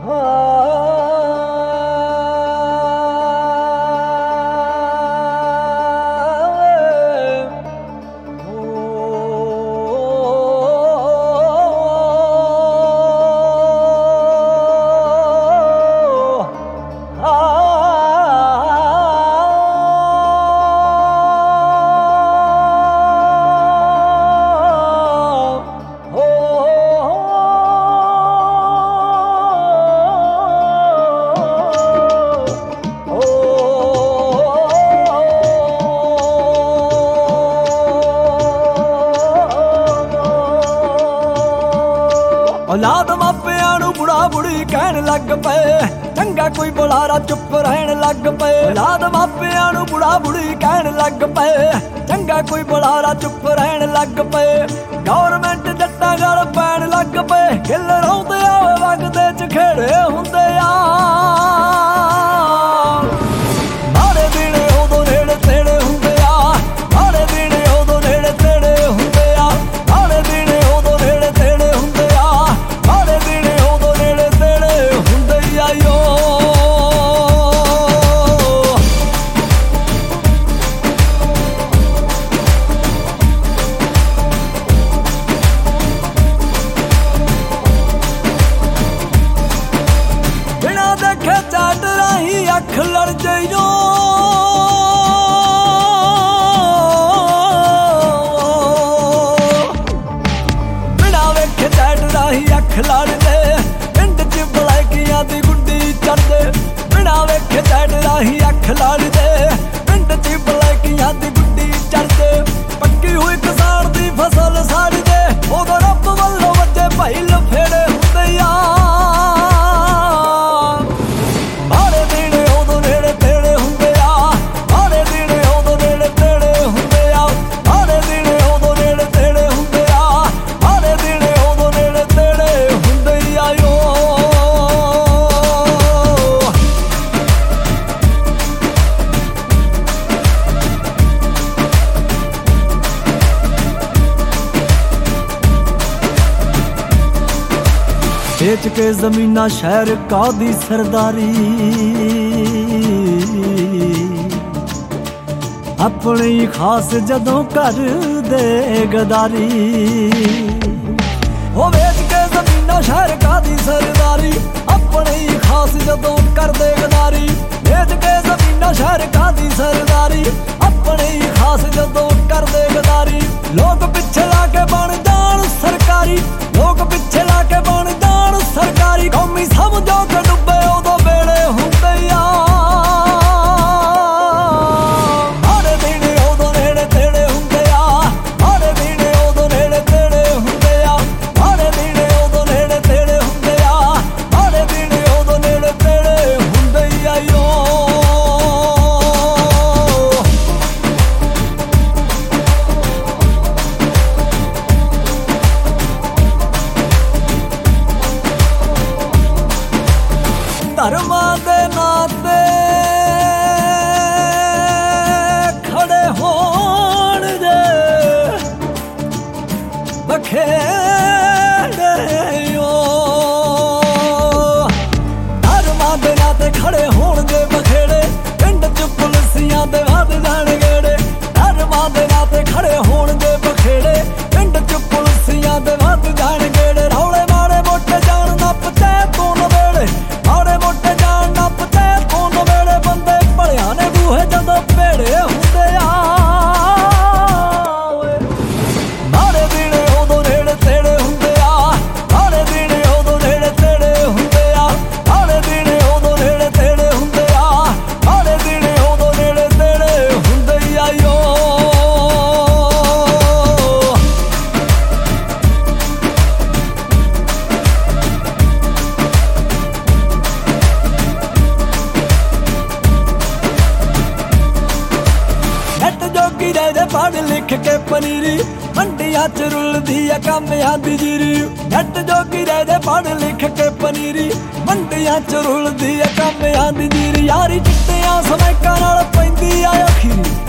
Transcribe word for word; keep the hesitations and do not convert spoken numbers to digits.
औलाद मापियां नूं बुढ़ा बुढ़ी कहण लग पए, चंगा कोई बुलारा चुप रहण लग पए। औलाद मापियां नूं बुढ़ा बुढ़ी कहण लग पए, चंगा कोई बुलारा चुप रहण लग पए। गौरमेंट जट्टां गल पैण लग पए, गिल रौंदे आ वगदे च खेड़े हुंदे आ। माड़े दिन उदों नेड़े तेड़े हुंदे आ, माड़े दिन उदों नेड़े तेड़े हुंदे आ, माड़े दिन उदों नेड़े तेड़े हुंदे आ, माड़े दिन उदों नेड़े तेड़े हुंदे आ यो। बिना देखे चाट राही अख लड़ जाइयो, बिना वेखे चाट राही अख लड़दे, पिंड च बलैकियां दी गुड्डी चढ़दे। बिना वेखे चाट राही अख लड़दे, पिंड च बलैकियां दी गुड्डी चढ़दे। पक्की हुई किसान दी फसल साड़दे, उदों रब वल्लों वज्जे भाई लफेड़े हुंदे आ। माड़े दिन उदों नेड़े तेड़े हुंदे आ, माड़े दिन उदों नेड़े तेड़े हुंदे आ, माड़े दिन उदों नेड़े तेड़े हुंदे आ, माड़े दिन उदों नेड़े तेड़े हुंदे आ यो। बेच के जमीना शहर कादी सरदारी, अपनी खास जदों कर दे गदारी। हो बेच के जमीना शहर कादी सरदारी, अपनी खास जदों कर दे गदारी। बेच के जमीना शहर कादी सरदारी, अपनी खास जदों कर दे गदारी। लोग पिछे लाके बन जान सरकारी, लोग पिछे लाके बन जान सरकारी। कौमी समझो के डुबे उदों बेड़े हुंदे आ। माड़े दिन उदों नेड़े तेड़े हुंदे आ, माड़े दिन उदों नेड़े तेड़े हुंदे आ, माड़े दिन उदों नेड़े तेड़े हुंदे आ, माड़े दिन उदों नेड़े तेड़े हुंदे आ यो। धर्मां दे नाते खड़े होण जे बखेड़े यो। धर्मां दे नाते खड़े होण जे बखेड़े, पिंड च पुलिसियां दे वध जाण गेड़े। धर्मां दे नाते खड़े होण जे बखेड़े, पिंड च पुलिसियां दे वध जाण गेड़े। रौले माड़े मोटे जान नप तै तू नवेड़े, माड़े मोटे जान नप तै तू नवेड़े। बंदे भलियां ने बूहे जदों भेड़े हुंदे आ। माड़े दिन उदों नेड़े तेड़े हुंदे आ, माड़े दिन उदों नेड़े तेड़े हुंदे आ, माड़े दिन उदों नेड़े तेड़े हुंदे आ, माड़े दिन उदों नेड़े तेड़े हुंदे आ यो। नट जोगी रह दे पढ़ लिख के पनीरी, मंडियां च रुलदी आ कामियां दी जीरी। नट जोगी रह दे पढ़ लिख के पनीरी, मंडियां च रुलदी आ कामियां दी जीरी। यारी चिट्टियां समैकां नाल पैंदी आ अखीरी,